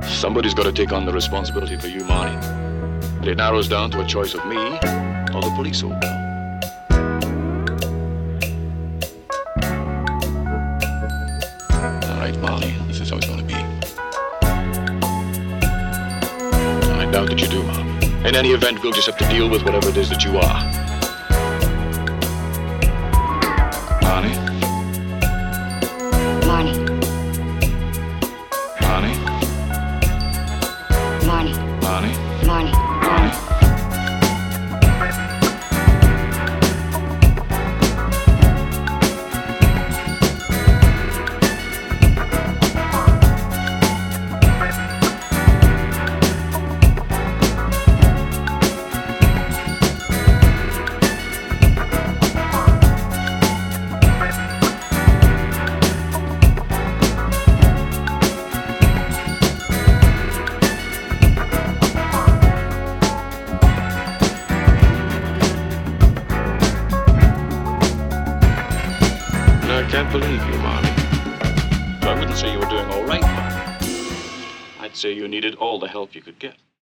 Somebody's got to take on the responsibility for you, Marnie. And it narrows down to a choice of me or the police who will. All right, Marnie, this is how it's going to be. I doubt that you do, Mom. In any event, we'll just have to deal with whatever it is that you are. Marnie? Marnie. Marnie? Marnie. Marnie? Marnie. Marnie? I can't believe you, Marnie. I wouldn't say you were doing all right, but I'd say you needed all the help you could get.